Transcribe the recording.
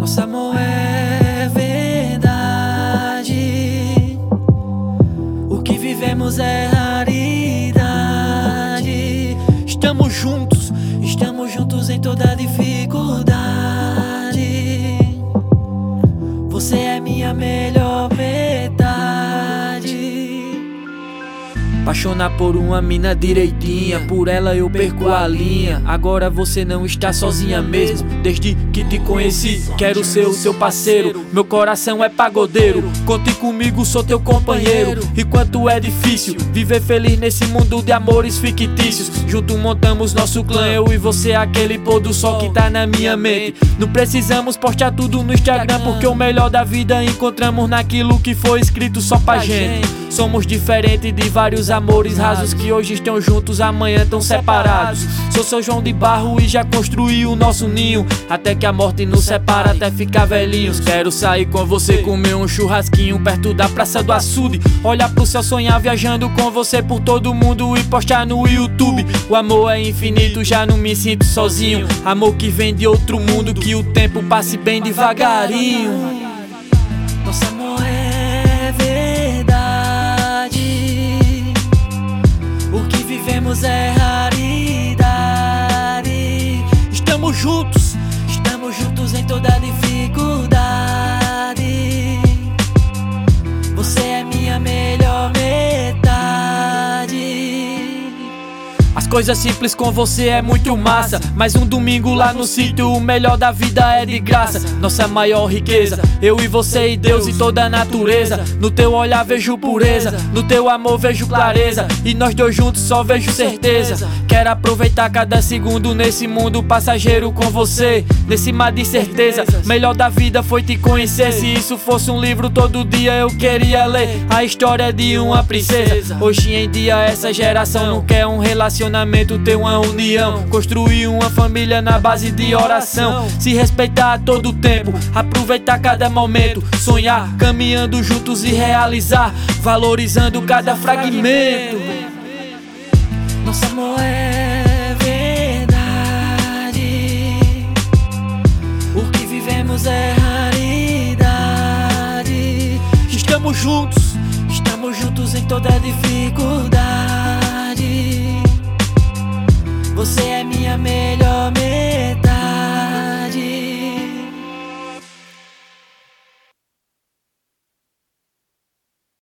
Nosso amor é verdade, o que vivemos é raridade. Estamos juntos em toda dificuldade. Você é minha melhor metade. Apaixonar por uma mina direitinha, por ela eu perco a linha. Agora você não está sozinha mesmo, desde que te conheci. Quero ser o seu parceiro, meu coração é pagodeiro. Conte comigo, sou teu companheiro. E quanto é difícil viver feliz nesse mundo de amores fictícios. Junto montamos nosso clã, eu e você, aquele pôr do sol que tá na minha mente. Não precisamos postar tudo no Instagram, porque o melhor da vida encontramos naquilo que foi escrito só pra gente. Somos diferentes de vários amores rasos que hoje estão juntos, amanhã estão separados. Sou São João de Barro e já construí o nosso ninho, até que a morte nos separa, até ficar velhinhos. Quero sair com você, comer um churrasquinho perto da Praça do Açude, olhar pro céu, sonhar viajando com você por todo mundo e postar no YouTube. O amor é infinito, já não me sinto sozinho. Amor que vem de outro mundo, que o tempo passe bem devagarinho. Nosso amor é verdade, o que vivemos é raridade. Estamos juntos em toda dificuldade. Você é minha melhor metade. As coisas simples com você é muito massa. Mais um domingo lá no sítio, o melhor da vida é de graça. Nossa maior riqueza, eu e você e Deus e toda a natureza. No teu olhar vejo pureza, no teu amor vejo clareza, e nós dois juntos só vejo certeza. Quero aproveitar cada segundo nesse mundo passageiro com você, nesse mar de certeza. Melhor da vida foi te conhecer. Se isso fosse um livro, todo dia eu queria ler a história de uma princesa. Hoje em dia essa geração não quer um relacionamento, ter uma união, construir uma família na base de oração, se respeitar a todo tempo, aproveitar cada momento, sonhar, caminhando juntos e realizar, valorizando cada fragmento. Nosso amor é verdade, o que vivemos é raridade. Estamos juntos em toda dificuldade.